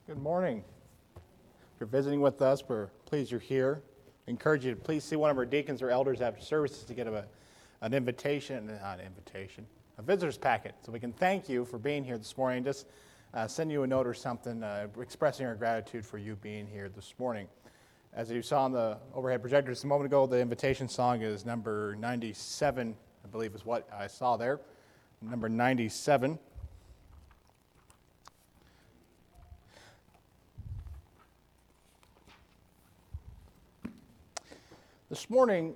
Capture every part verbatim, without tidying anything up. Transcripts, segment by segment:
Good morning. If you're visiting with us, we're pleased you're here. I encourage you to please see one of our deacons or elders after services to get a, an invitation, not an invitation, a visitor's packet, so we can thank you for being here this morning. Just uh, send you a note or something uh, expressing our gratitude for you being here this morning. As you saw on the overhead projector just a moment ago, the invitation song is number ninety-seven, I believe is what I saw there. Number ninety-seven. This morning,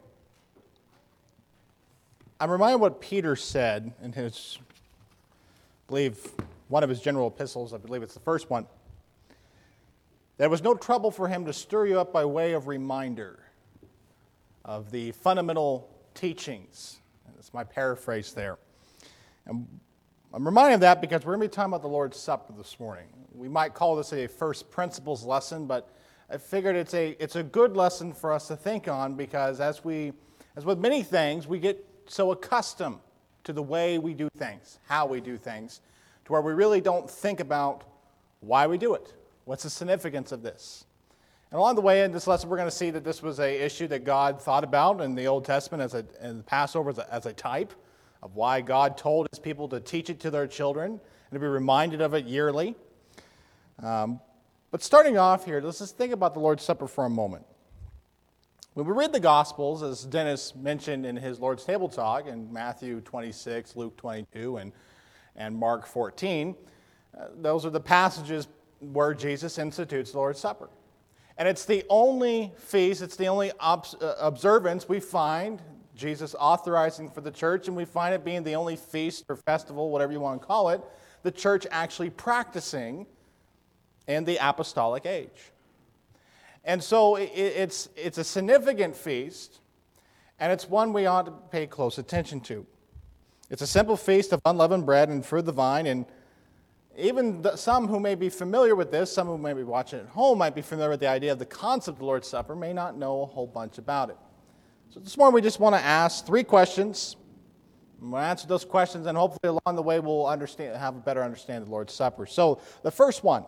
I'm reminded what Peter said in his, I believe, one of his general epistles, I believe it's the first one. There was no trouble for him to stir you up by way of reminder of the fundamental teachings. That's my paraphrase there. And I'm reminded of that because we're going to be talking about the Lord's Supper this morning. We might call this a first principles lesson, but I figured it's a it's a good lesson for us to think on because as we, as with many things, we get so accustomed to the way we do things, how we do things, to where we really don't think about why we do it. What's the significance of this? And along the way in this lesson, we're going to see that this was an issue that God thought about in the Old Testament as a in the Passover as a, as a type of why God told His people to teach it to their children and to be reminded of it yearly. Um, But starting off here, let's just think about the Lord's Supper for a moment. When we read the Gospels, as Dennis mentioned in his Lord's Table Talk in Matthew twenty-six, Luke twenty-two, and, and Mark fourteen, uh, those are the passages where Jesus institutes the Lord's Supper. And it's the only feast, it's the only ob- uh, observance we find Jesus authorizing for the church, and we find it being the only feast or festival, whatever you want to call it, the church actually practicing in the apostolic age. And so it's it's a significant feast, and it's one we ought to pay close attention to. It's a simple feast of unleavened bread and fruit of the vine, and even the, some who may be familiar with this, some who may be watching at home might be familiar with the idea of the concept of the Lord's Supper, may not know a whole bunch about it. So this morning we just want to ask three questions. We'll answer those questions, and hopefully along the way we'll understand, have a better understanding of the Lord's Supper. So the first one,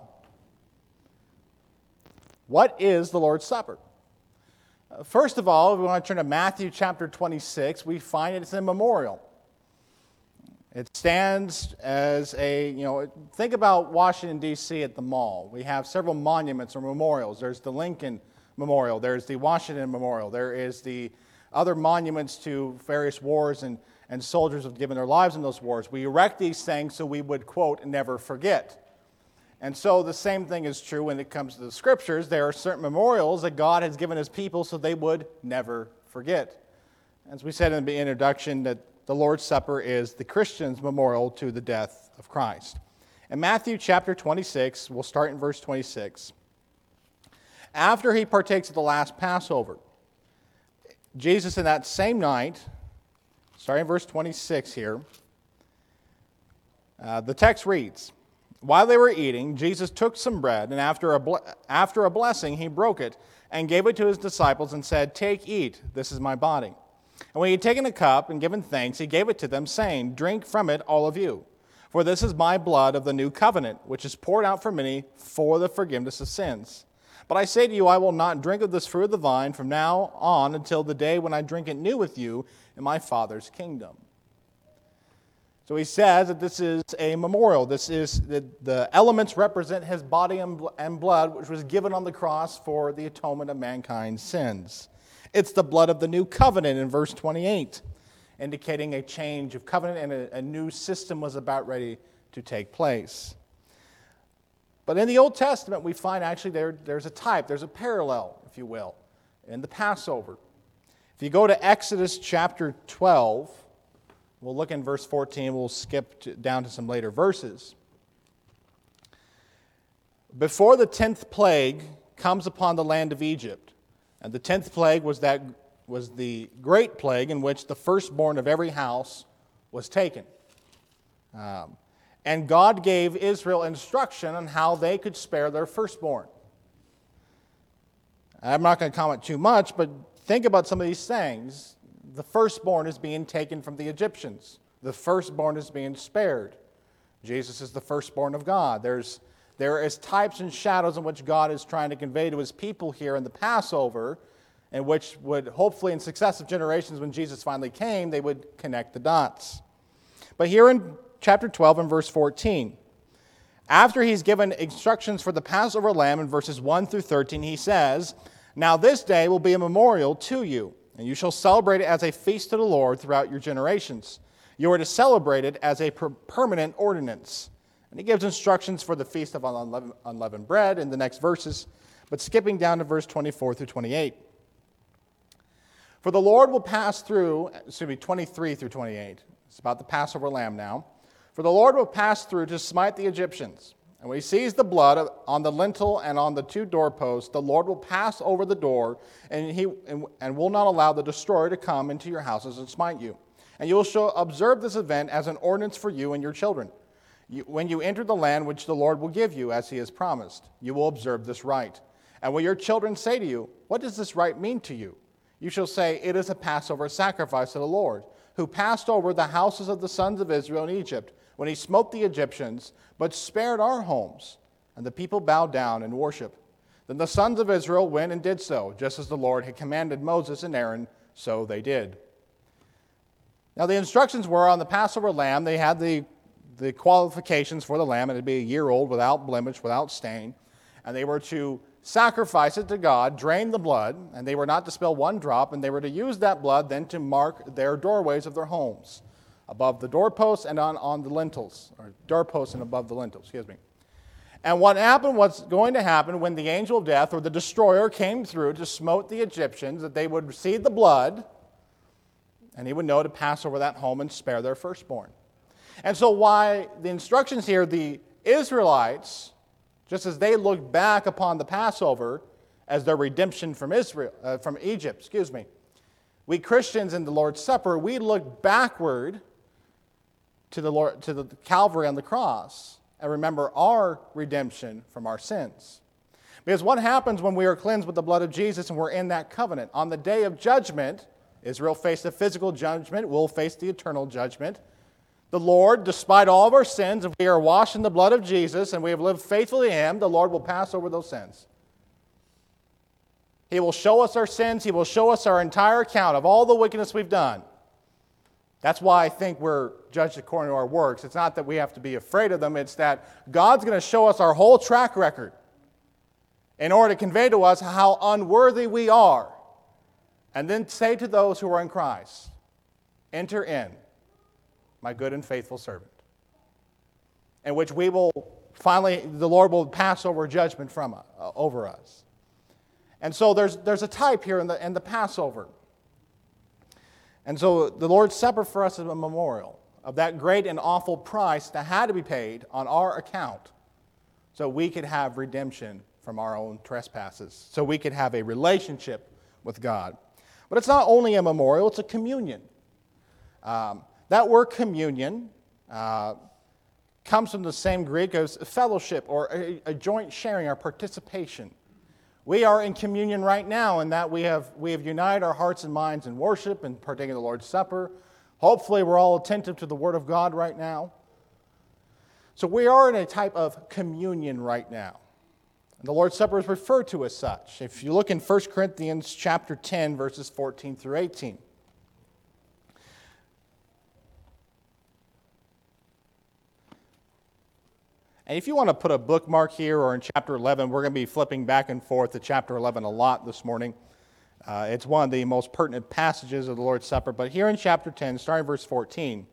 what is the Lord's Supper? Uh, first of all, if we want to turn to Matthew chapter twenty-six, we find it's a memorial. It stands as a, you know, think about Washington, D C at the mall. We have several monuments or memorials. There's the Lincoln Memorial. There's the Washington Memorial. There is the other monuments to various wars and, and soldiers who have given their lives in those wars. We erect these things so we would, quote, never forget. And so the same thing is true when it comes to the Scriptures. There are certain memorials that God has given His people so they would never forget. As we said in the introduction, that the Lord's Supper is the Christian's memorial to the death of Christ. In Matthew chapter twenty-six, we'll start in verse twenty-six. After He partakes of the last Passover, Jesus in that same night, starting in verse twenty-six here, uh, the text reads, "While they were eating, Jesus took some bread, and after a, ble- after a blessing, He broke it and gave it to His disciples and said, 'Take, eat, this is my body.' And when He had taken a cup and given thanks, He gave it to them, saying, 'Drink from it, all of you, for this is my blood of the new covenant, which is poured out for many for the forgiveness of sins. But I say to you, I will not drink of this fruit of the vine from now on until the day when I drink it new with you in my Father's kingdom.'" So He says that this is a memorial. This is the, the elements represent His body and, and blood, which was given on the cross for the atonement of mankind's sins. It's the blood of the new covenant in verse twenty-eight, indicating a change of covenant and a, a new system was about ready to take place. But in the Old Testament, we find actually there, there's a type, there's a parallel, if you will, in the Passover. If you go to Exodus chapter twelve, we'll look in verse fourteen. We'll skip to, down to some later verses. Before the tenth plague comes upon the land of Egypt, and the tenth plague was that was the great plague in which the firstborn of every house was taken. Um, and God gave Israel instruction on how they could spare their firstborn. I'm not going to comment too much, but think about some of these things. The firstborn is being taken from the Egyptians. The firstborn is being spared. Jesus is the firstborn of God. There's There is types and shadows in which God is trying to convey to his people here in the Passover, and which would hopefully in successive generations when Jesus finally came, they would connect the dots. But here in chapter twelve and verse fourteen, after he's given instructions for the Passover lamb in verses one through thirteen, he says, "Now this day will be a memorial to you, and you shall celebrate it as a feast to the Lord throughout your generations. You are to celebrate it as a per- permanent ordinance." And he gives instructions for the feast of unleavened, unleavened bread in the next verses, but skipping down to verse twenty-four through twenty-eight. "For the Lord will pass through," excuse me, twenty-three through twenty-eight. It's about the Passover lamb now. "For the Lord will pass through to smite the Egyptians. And when he sees the blood on the lintel and on the two doorposts, the Lord will pass over the door, and he and, and will not allow the destroyer to come into your houses and smite you. And you will show, observe this event as an ordinance for you and your children. You, when you enter the land which the Lord will give you, as he has promised, you will observe this rite. And when your children say to you, 'What does this rite mean to you?' you shall say, 'It is a Passover sacrifice to the Lord, who passed over the houses of the sons of Israel in Egypt, when he smote the Egyptians, but spared our homes.' And the people bowed down and worshiped. Then the sons of Israel went and did so, just as the Lord had commanded Moses and Aaron, so they did." Now the instructions were on the Passover lamb, they had the, the qualifications for the lamb, and it would be a year old without blemish, without stain, and they were to sacrifice it to God, drain the blood, and they were not to spill one drop, and they were to use that blood then to mark their doorways of their homes, above the doorposts and on, on the lintels, or doorposts and above the lintels, excuse me. And what happened, what's going to happen when the angel of death or the destroyer came through to smote the Egyptians, that they would see the blood, and he would know to pass over that home and spare their firstborn. And so why the instructions here, the Israelites, just as they looked back upon the Passover as their redemption from Israel, uh, from Egypt, excuse me, we Christians in the Lord's Supper, we look backward to the Lord, to the Calvary on the cross, and remember our redemption from our sins. Because what happens when we are cleansed with the blood of Jesus and we're in that covenant? On the day of judgment, Israel faced the physical judgment, we'll face the eternal judgment. The Lord, despite all of our sins, if we are washed in the blood of Jesus and we have lived faithfully to him, the Lord will pass over those sins. He will show us our sins. He will show us our entire account of all the wickedness we've done. That's why I think we're judged according to our works. It's not that we have to be afraid of them. It's that God's going to show us our whole track record in order to convey to us how unworthy we are. And then say to those who are in Christ, "Enter in, my good and faithful servant," in which we will finally, the Lord will pass over judgment from uh, over us. And so there's there's a type here in the in the Passover. And so the Lord's Supper for us is a memorial of that great and awful price that had to be paid on our account so we could have redemption from our own trespasses, so we could have a relationship with God. But it's not only a memorial, it's a communion. Um, that word communion uh, comes from the same Greek as fellowship or a, a joint sharing or participation. We are in communion right now in that we have, we have united our hearts and minds in worship and partaking of the Lord's Supper. Hopefully we're all attentive to the Word of God right now. So we are in a type of communion right now. And the Lord's Supper is referred to as such. If you look in First Corinthians chapter ten, verses fourteen through eighteen. And if you want to put a bookmark here or in chapter eleven, we're going to be flipping back and forth to chapter eleven a lot this morning. Uh, it's one of the most pertinent passages of the Lord's Supper. But here in chapter ten, starting verse fourteen,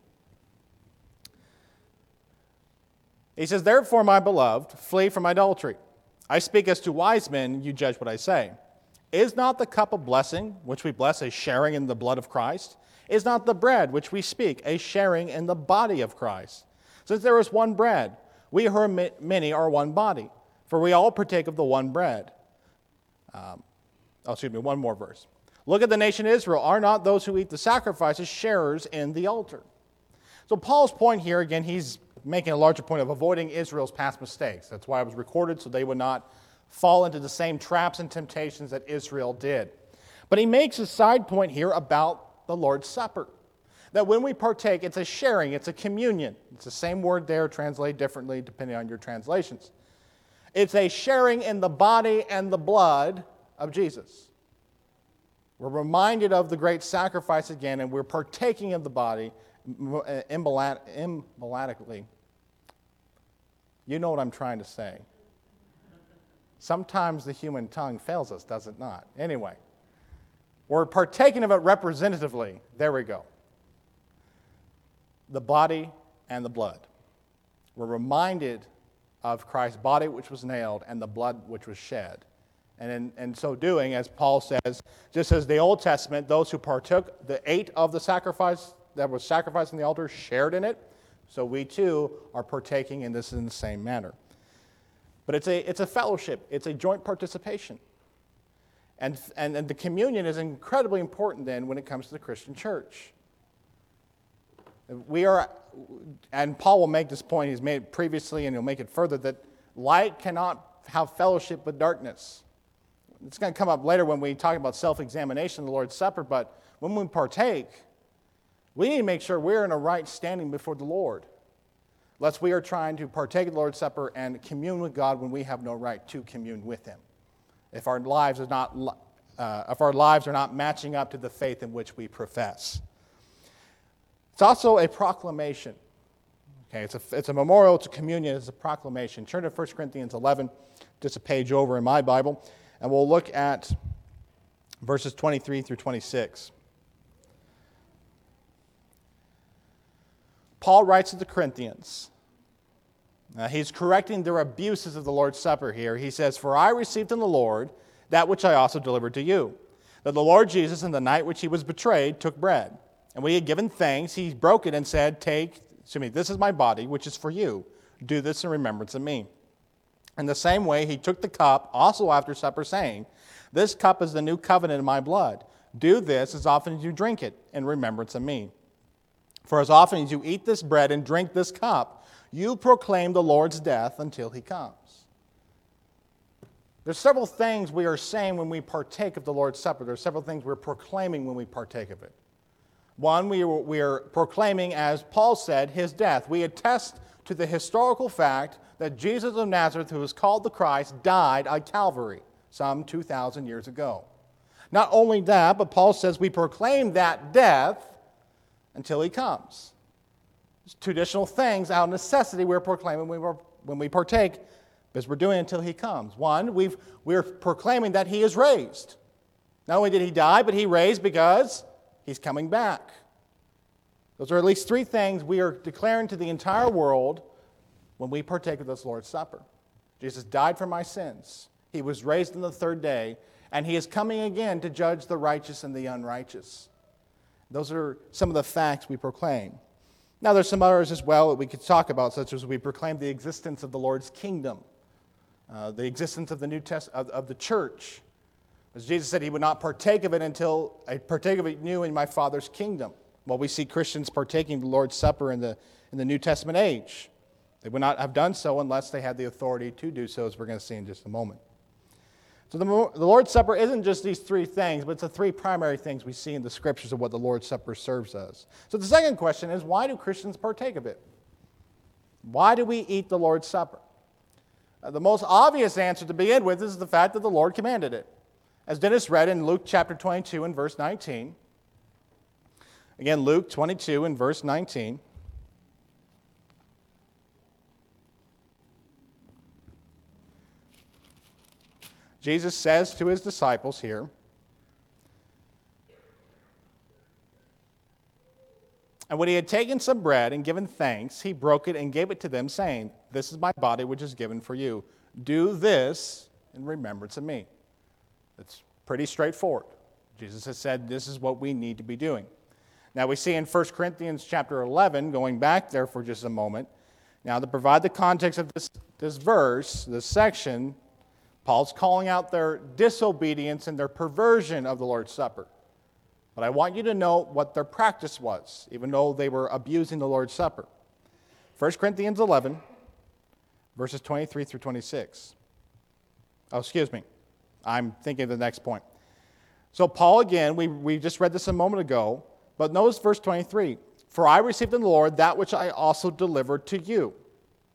he says, "Therefore, my beloved, flee from idolatry. I speak as to wise men, you judge what I say. Is not the cup of blessing, which we bless, a sharing in the blood of Christ? Is not the bread which we speak a sharing in the body of Christ? Since there is one bread, we who are many are one body, for we all partake of the one bread." Um, oh, excuse me, one more verse. "Look at the nation Israel. Are not those who eat the sacrifices sharers in the altar?" So Paul's point here, again, he's making a larger point of avoiding Israel's past mistakes. That's why it was recorded, so they would not fall into the same traps and temptations that Israel did. But he makes a side point here about the Lord's Supper. That when we partake, it's a sharing, it's a communion. It's the same word there, translated differently depending on your translations. It's a sharing in the body and the blood of Jesus. We're reminded of the great sacrifice again, and we're partaking of the body embolically. You know what I'm trying to say. Sometimes the human tongue fails us, does it not? Anyway, we're partaking of it representatively. There we go. The body and the blood. We're reminded of Christ's body which was nailed and the blood which was shed. And in, in so doing, as Paul says, just as the Old Testament, those who partook, the ate of the sacrifice that was sacrificed on the altar, shared in it, so we too are partaking in this in the same manner. But it's a, it's a fellowship. It's a joint participation. And, and, and the communion is incredibly important then when it comes to the Christian church. We are, and Paul will make this point, he's made it previously and he'll make it further, that light cannot have fellowship with darkness. It's going to come up later when we talk about self-examination of the Lord's Supper, but when we partake, we need to make sure we're in a right standing before the Lord, lest we are trying to partake of the Lord's Supper and commune with God when we have no right to commune with Him. If our lives are not, uh, if our lives are not matching up to the faith in which we profess. It's also a proclamation. Okay, it's a, it's a memorial, it's a communion, it's a proclamation. Turn to First Corinthians eleven, just a page over in my Bible, and we'll look at verses twenty-three through twenty-six. Paul writes to the Corinthians. Uh, he's correcting their abuses of the Lord's Supper here. He says, "For I received in the Lord that which I also delivered to you, that the Lord Jesus, in the night which he was betrayed, took bread. And when he had given thanks, he broke it and said, Take, excuse me, this is my body, which is for you. Do this in remembrance of me. In the same way, he took the cup also after supper, saying, This cup is the new covenant in my blood. Do this as often as you drink it in remembrance of me. For as often as you eat this bread and drink this cup, you proclaim the Lord's death until he comes." There's several things we are saying when we partake of the Lord's Supper. There's several things we're proclaiming when we partake of it. One, we are, we are proclaiming, as Paul said, his death. We attest to the historical fact that Jesus of Nazareth, who is called the Christ, died at Calvary some two thousand years ago. Not only that, but Paul says we proclaim that death until he comes. There's two additional things out of necessity we're proclaiming when, we're, when we partake, because we're doing it until he comes. One, we've, we're proclaiming that he is raised. Not only did he die, but he raised because he's coming back. Those are at least three things we are declaring to the entire world when we partake of this Lord's Supper. Jesus died for my sins. He was raised on the third day, and he is coming again to judge the righteous and the unrighteous. Those are some of the facts we proclaim. Now, there's some others as well that we could talk about, such as we proclaim the existence of the Lord's kingdom, uh, the existence of the New Test of, of the church. As Jesus said, he would not partake of it until I partake of it new in my Father's kingdom. Well, we see Christians partaking of the Lord's Supper in the, in the New Testament age. They would not have done so unless they had the authority to do so, as we're going to see in just a moment. So the, the Lord's Supper isn't just these three things, but it's the three primary things we see in the Scriptures of what the Lord's Supper serves us. So the second question is, why do Christians partake of it? Why do we eat the Lord's Supper? Uh, the most obvious answer to begin with is the fact that the Lord commanded it. As Dennis read in Luke chapter twenty-two and verse nineteen. Again, Luke twenty-two and verse nineteen. Jesus says to his disciples here, "And when he had taken some bread and given thanks, he broke it and gave it to them, saying, This is my body which is given for you. Do this in remembrance of me." It's pretty straightforward. Jesus has said this is what we need to be doing. Now we see in First Corinthians chapter eleven, going back there for just a moment, now to provide the context of this, this verse, this section, Paul's calling out their disobedience and their perversion of the Lord's Supper. But I want you to know what their practice was, even though they were abusing the Lord's Supper. First Corinthians eleven, verses twenty-three through twenty-six. Oh, excuse me. I'm thinking of the next point. So Paul, again, we, we just read this a moment ago, but notice verse twenty-three. "For I received in the Lord that which I also delivered to you."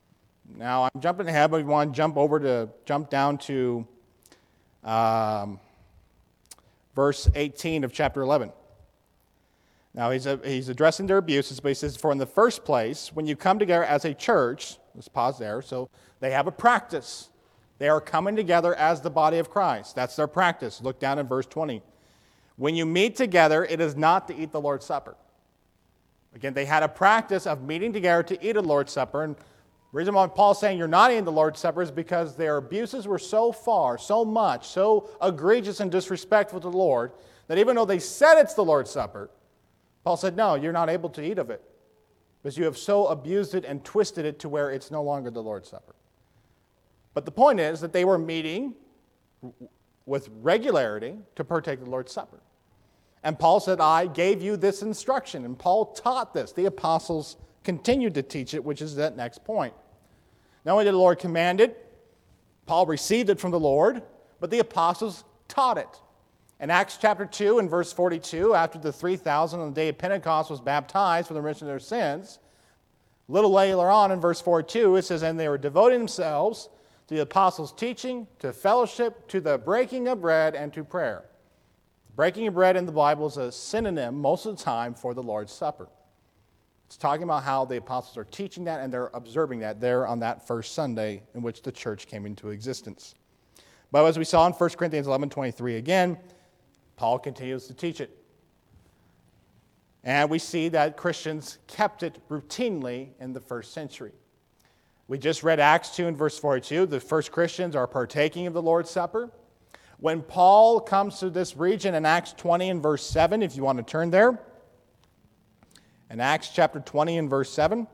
Now, I'm jumping ahead, but we want to jump over to, jump down to um, verse eighteen of chapter eleven. Now, he's, a, he's addressing their abuses, but he says, for in the first place, when you come together as a church, let's pause there, so they have a practice. They are coming together as the body of Christ. That's their practice. Look down in verse twenty. When you meet together, it is not to eat the Lord's Supper. Again, they had a practice of meeting together to eat the Lord's Supper, and the reason why Paul's saying you're not eating the Lord's Supper is because their abuses were so far, so much, so egregious and disrespectful to the Lord, that even though they said it's the Lord's Supper, Paul said, no, you're not able to eat of it, because you have so abused it and twisted it to where it's no longer the Lord's Supper. But the point is that they were meeting with regularity to partake of the Lord's Supper. And Paul said, I gave you this instruction. And Paul taught this. The apostles continued to teach it, which is that next point. Not only did the Lord command it, Paul received it from the Lord, but the apostles taught it. In Acts chapter two and verse forty-two, after the three thousand on the day of Pentecost was baptized for the remission of their sins, a little later on in verse forty-two, it says, and they were devoting themselves to the apostles' teaching, to fellowship, to the breaking of bread, and to prayer. Breaking of bread in the Bible is a synonym most of the time for the Lord's Supper. It's talking about how the apostles are teaching that and they're observing that there on that first Sunday in which the church came into existence. But as we saw in First Corinthians eleven twenty-three again, Paul continues to teach it. And we see that Christians kept it routinely in the first century. We just read Acts two and verse forty-two. The first Christians are partaking of the Lord's Supper. When Paul comes to this region in Acts twenty and verse seven, if you want to turn there, in Acts chapter twenty and verse seven,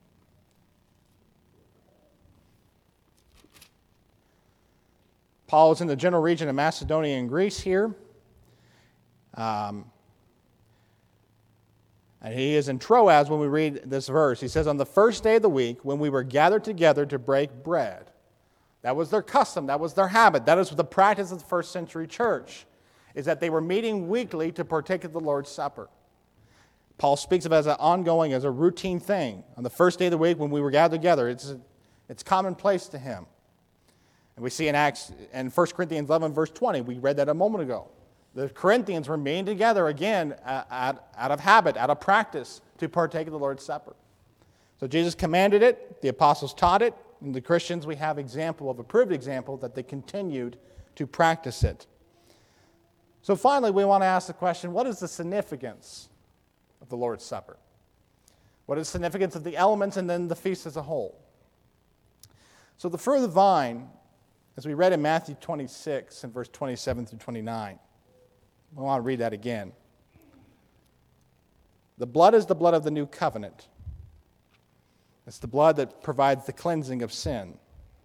Paul is in the general region of Macedonia and Greece here. Um, and he is in Troas when we read this verse. He says, on the first day of the week, when we were gathered together to break bread. That was their custom. That was their habit. That is the practice of the first century church, is that they were meeting weekly to partake of the Lord's Supper. Paul speaks of it as an ongoing, as a routine thing. On the first day of the week when we were gathered together, it's, it's commonplace to him. And we see in Acts, in First Corinthians eleven, verse twenty, we read that a moment ago. The Corinthians were meeting together again out of habit, out of practice, to partake of the Lord's Supper. So Jesus commanded it, the apostles taught it, and the Christians, we have example of a proved example that they continued to practice it. So finally, we want to ask the question, what is the significance of the Lord's Supper? What is the significance of the elements and then the feast as a whole? So the fruit of the vine, as we read in Matthew twenty-six and verse twenty-seven through twenty-nine, I want to read that again. The blood is the blood of the new covenant. It's the blood that provides the cleansing of sin.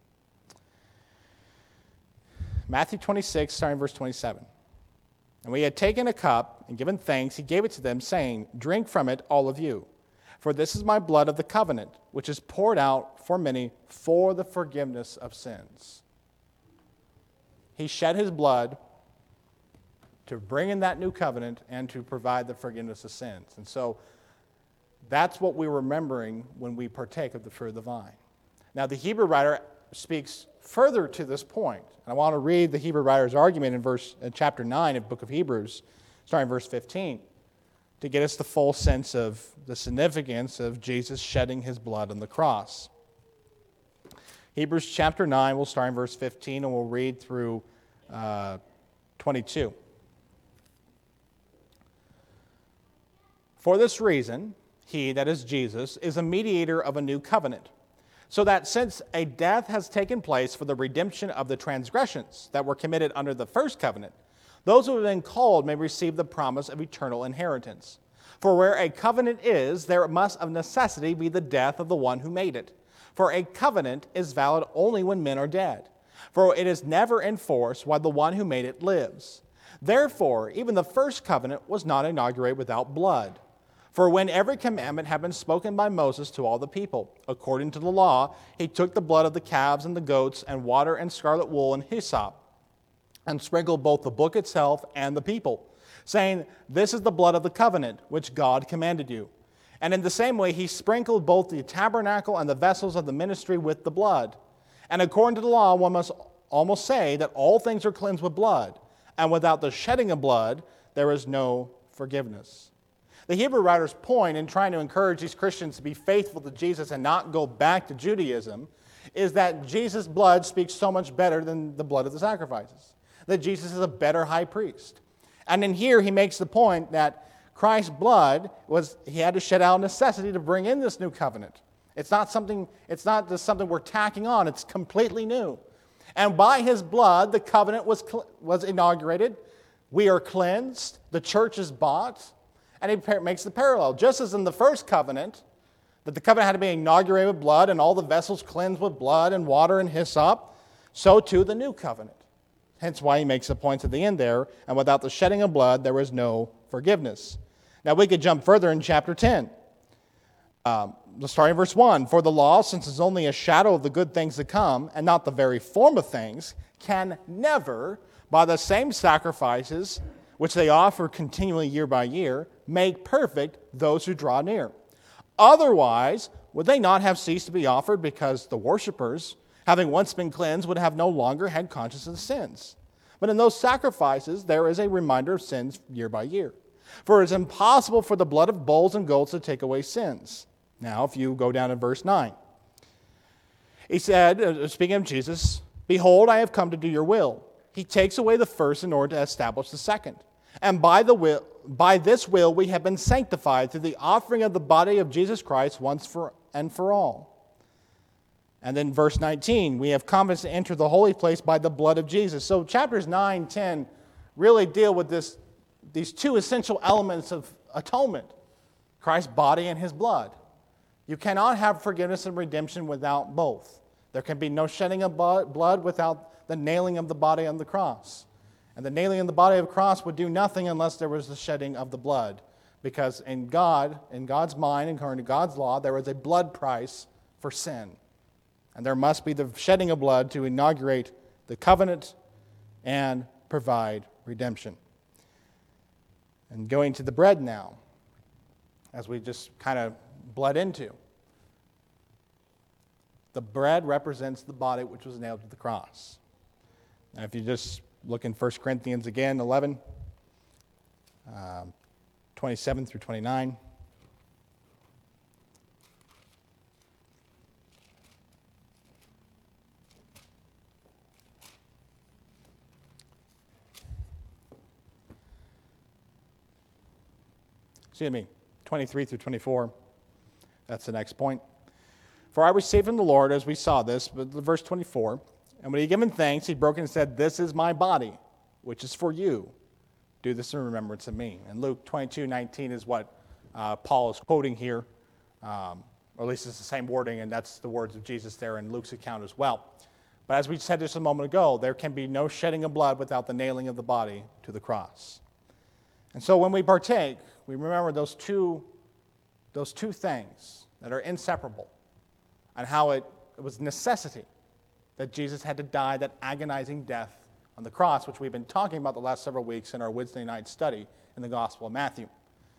Matthew twenty-six, starting verse twenty-seven. And when he had taken a cup and given thanks, he gave it to them, saying, drink from it, all of you. For this is my blood of the covenant, which is poured out for many for the forgiveness of sins. He shed his blood to bring in that new covenant and to provide the forgiveness of sins. And so that's what we're remembering when we partake of the fruit of the vine. Now, the Hebrew writer speaks further to this point. And I want to read the Hebrew writer's argument in verse in chapter nine of the book of Hebrews, starting verse fifteen, to get us the full sense of the significance of Jesus shedding his blood on the cross. Hebrews chapter nine, we'll start in verse fifteen, and we'll read through uh, twenty-two. For this reason, he, that is Jesus, is a mediator of a new covenant, so that since a death has taken place for the redemption of the transgressions that were committed under the first covenant, those who have been called may receive the promise of eternal inheritance. For where a covenant is, there must of necessity be the death of the one who made it. For a covenant is valid only when men are dead. For it is never in force while the one who made it lives. Therefore, even the first covenant was not inaugurated without blood. For when every commandment had been spoken by Moses to all the people, according to the law, he took the blood of the calves and the goats and water and scarlet wool and hyssop, and sprinkled both the book itself and the people, saying, this is the blood of the covenant which God commanded you. And in the same way, he sprinkled both the tabernacle and the vessels of the ministry with the blood. And according to the law, one must almost say that all things are cleansed with blood, and without the shedding of blood, there is no forgiveness. The Hebrew writer's point in trying to encourage these Christians to be faithful to Jesus and not go back to Judaism is that Jesus' blood speaks so much better than the blood of the sacrifices, that Jesus is a better high priest. And in here, he makes the point that Christ's blood was, he had to shed out necessity to bring in this new covenant. It's not something, it's not just something we're tacking on, it's completely new. And by his blood, the covenant was, was inaugurated. We are cleansed. The church is bought. And he makes the parallel. Just as in the first covenant, that the covenant had to be inaugurated with blood and all the vessels cleansed with blood and water and hyssop, so too the new covenant. Hence why he makes the points at the end there, and without the shedding of blood, there is no forgiveness. Now we could jump further in chapter ten. Um, starting in verse one, for the law, since it's only a shadow of the good things to come, and not the very form of things, can never, by the same sacrifices which they offer continually year by year, make perfect those who draw near. Otherwise, would they not have ceased to be offered, because the worshippers, having once been cleansed, would have no longer had consciousness of sins? But in those sacrifices, there is a reminder of sins year by year. For it is impossible for the blood of bulls and goats to take away sins. Now, if you go down to verse nine, he said, speaking of Jesus, behold, I have come to do your will. He takes away the first in order to establish the second. And by the will, by this will we have been sanctified through the offering of the body of Jesus Christ once for and for all. And then verse nineteen, we have confidence to enter the holy place by the blood of Jesus. So chapters nine, ten really deal with this, these two essential elements of atonement, Christ's body and his blood. You cannot have forgiveness and redemption without both. There can be no shedding of blood without the nailing of the body on the cross. And the nailing of the body of the cross would do nothing unless there was the shedding of the blood. Because in God, in God's mind, according to God's law, there is a blood price for sin. And there must be the shedding of blood to inaugurate the covenant and provide redemption. And going to the bread now, as we just kind of bled into. The bread represents the body which was nailed to the cross. And if you just look in First Corinthians again, eleven, um, twenty-seven through twenty-nine. Excuse me, twenty-three through twenty-four. That's the next point. For I received from the Lord, as we saw this, but verse twenty-four, and when he had given thanks, he broke it and said, this is my body, which is for you. Do this in remembrance of me. And Luke twenty-two nineteen is what uh, Paul is quoting here, um, or at least it's the same wording, and that's the words of Jesus there in Luke's account as well. But as we said just a moment ago, there can be no shedding of blood without the nailing of the body to the cross. And so when we partake, we remember those two, those two things that are inseparable, and how it, it was necessity that Jesus had to die that agonizing death on the cross, which we've been talking about the last several weeks in our Wednesday night study in the Gospel of Matthew.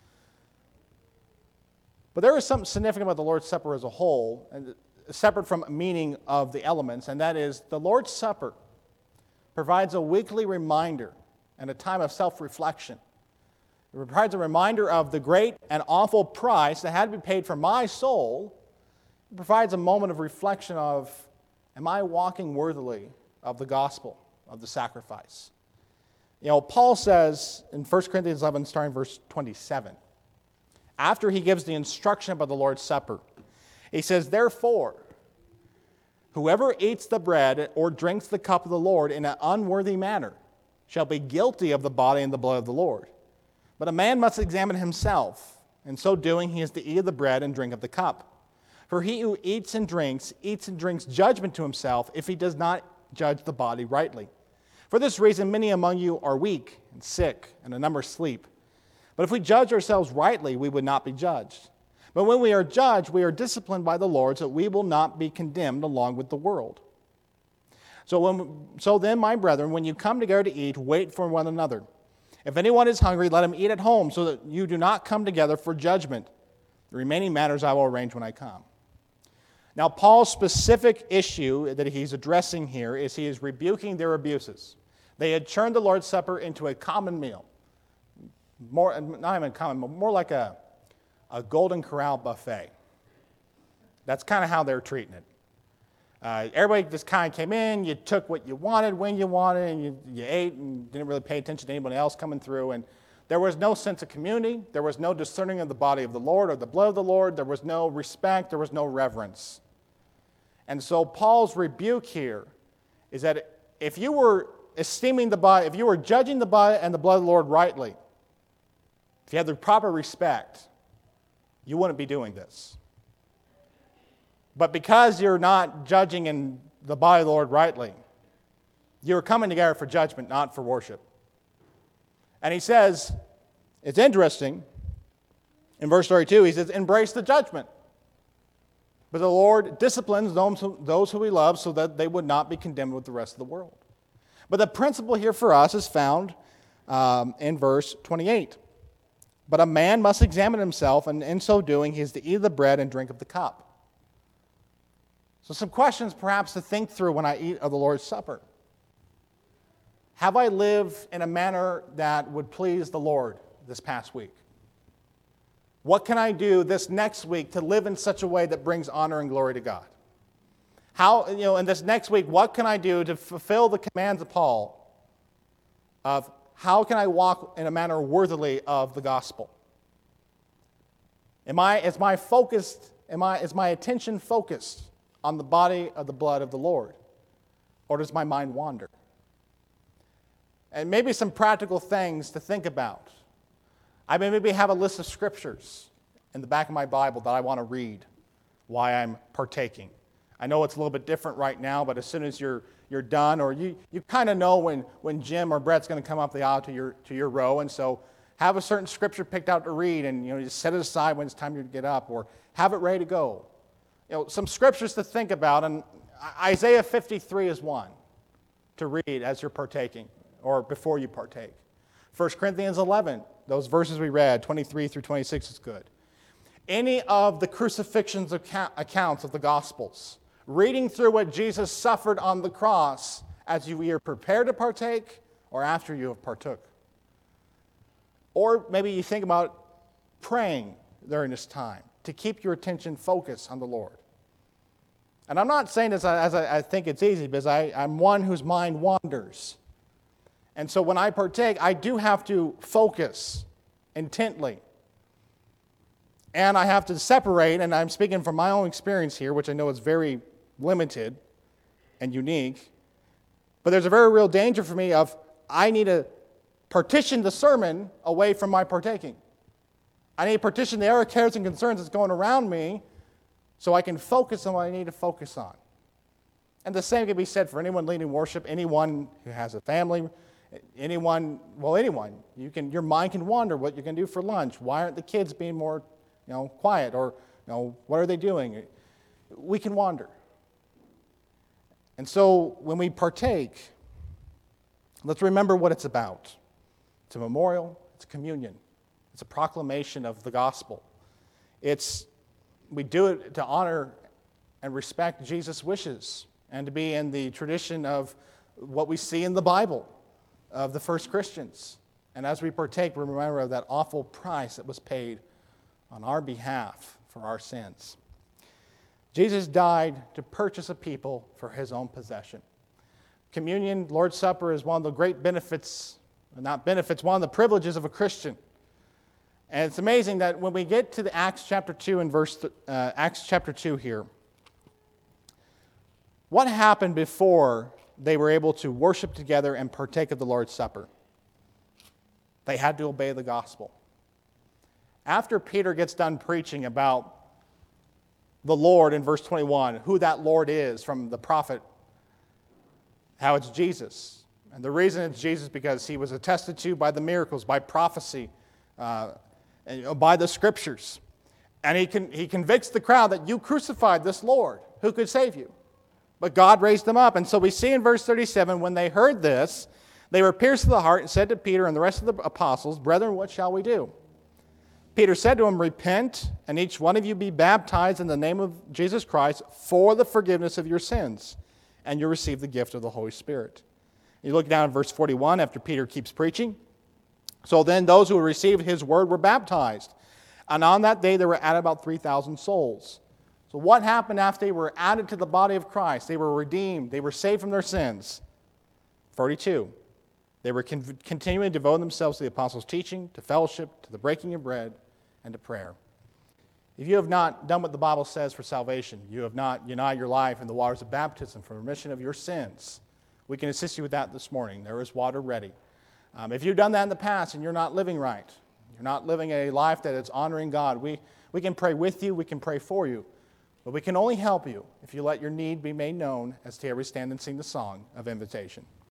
But there is something significant about the Lord's Supper as a whole, and separate from meaning of the elements, and that is the Lord's Supper provides a weekly reminder and a time of self-reflection. It provides a reminder of the great and awful price that had to be paid for my soul. It provides a moment of reflection of, am I walking worthily of the gospel, of the sacrifice? You know, Paul says in First Corinthians eleven, starting verse twenty-seven, after he gives the instruction about the Lord's Supper, he says, therefore, whoever eats the bread or drinks the cup of the Lord in an unworthy manner shall be guilty of the body and the blood of the Lord. But a man must examine himself, and so doing he is to eat of the bread and drink of the cup. For he who eats and drinks, eats and drinks judgment to himself if he does not judge the body rightly. For this reason many among you are weak and sick, and a number sleep. But if we judge ourselves rightly, we would not be judged. But when we are judged, we are disciplined by the Lord, so that we will not be condemned along with the world. So, when, so then, my brethren, when you come together to eat, wait for one another. If anyone is hungry, let him eat at home, so that you do not come together for judgment. The remaining matters I will arrange when I come. Now, Paul's specific issue that he's addressing here is he is rebuking their abuses. They had turned the Lord's Supper into a common meal. More, not even common, but more like a, a Golden Corral buffet. That's kind of how they're treating it. Uh, everybody just kind of came in, you took what you wanted, when you wanted, and you, you ate and didn't really pay attention to anybody else coming through. And there was no sense of community. There was no discerning of the body of the Lord or the blood of the Lord. There was no respect. There was no reverence. And so Paul's rebuke here is that if you were esteeming the body, if you were judging the body and the blood of the Lord rightly, if you had the proper respect, you wouldn't be doing this. But because you're not judging in the body of the Lord rightly, you're coming together for judgment, not for worship. And he says, it's interesting, in verse thirty-two, he says, embrace the judgment. But the Lord disciplines those who, those who he loves so that they would not be condemned with the rest of the world. But the principle here for us is found um, in verse twenty-eight. But a man must examine himself, and in so doing, he is to eat of the bread and drink of the cup. So some questions perhaps to think through when I eat of the Lord's Supper. Have I lived in a manner that would please the Lord this past week? What can I do this next week to live in such a way that brings honor and glory to God? How, you know, in this next week, what can I do to fulfill the commands of Paul of how can I walk in a manner worthily of the gospel? Am I, is my focused, am I, is my attention focused on the body of the blood of the Lord? Or does my mind wander? And maybe some practical things to think about. I may maybe have a list of scriptures in the back of my Bible that I want to read while I'm partaking. I know it's a little bit different right now, but as soon as you're you're done, or you, you kind of know when, when Jim or Brett's going to come up the aisle to your to your row, and so have a certain scripture picked out to read, and you know, just set it aside when it's time to get up, or have it ready to go. You know, some scriptures to think about, and Isaiah fifty-three is one to read as you're partaking, or before you partake. First Corinthians eleven, those verses we read, twenty-three through twenty-six is good. Any of the crucifixion's account, accounts of the Gospels, reading through what Jesus suffered on the cross as you either prepare to partake or after you have partook. Or maybe you think about praying during this time to keep your attention focused on the Lord. And I'm not saying this as I, I think it's easy, because I, I'm one whose mind wanders. And so when I partake, I do have to focus intently. And I have to separate, and I'm speaking from my own experience here, which I know is very limited and unique. But there's a very real danger for me of I need to partition the sermon away from my partaking. I need to partition the other cares and concerns that's going around me so I can focus on what I need to focus on. And the same can be said for anyone leading worship, anyone who has a family, anyone, well, anyone. You can, your mind can wander what you can do for lunch. Why aren't the kids being more, you know, quiet? Or, you know, what are they doing? We can wander. And so when we partake, let's remember what it's about. It's a memorial, it's a communion, it's a proclamation of the gospel. It's, we do it to honor and respect Jesus' wishes and to be in the tradition of what we see in the Bible of the first Christians. And as we partake, we remember that awful price that was paid on our behalf for our sins. Jesus died to purchase a people for his own possession. Communion, Lord's Supper, is one of the great benefits, not benefits, one of the privileges of a Christian. And it's amazing that when we get to the Acts chapter two and verse uh, Acts chapter two here, what happened before they were able to worship together and partake of the Lord's Supper? They had to obey the gospel. After Peter gets done preaching about the Lord in verse twenty-one, who that Lord is from the prophet, how it's Jesus. And the reason it's Jesus is because he was attested to by the miracles, by prophecy, uh, and by the scriptures. And he, con- he convicts the crowd that you crucified this Lord who could save you. But God raised him up. And so we see in verse thirty-seven, when they heard this, they were pierced to the heart and said to Peter and the rest of the apostles, "Brethren, what shall we do?" Peter said to him, repent, and each one of you be baptized in the name of Jesus Christ for the forgiveness of your sins, and you'll receive the gift of the Holy Spirit. You look down at verse forty-one after Peter keeps preaching. So then those who received his word were baptized. And on that day there were added about three thousand souls. So what happened after they were added to the body of Christ? They were redeemed. They were saved from their sins. forty-two. They were con- continuing to devote themselves to the apostles' teaching, to fellowship, to the breaking of bread, and to prayer. If you have not done what the Bible says for salvation, you have not united your life in the waters of baptism for remission of your sins, we can assist you with that this morning. There is water ready. Um, if you've done that in the past and you're not living right, you're not living a life that is honoring God, we, we can pray with you, we can pray for you, but we can only help you if you let your need be made known as together we stand and sing the song of invitation.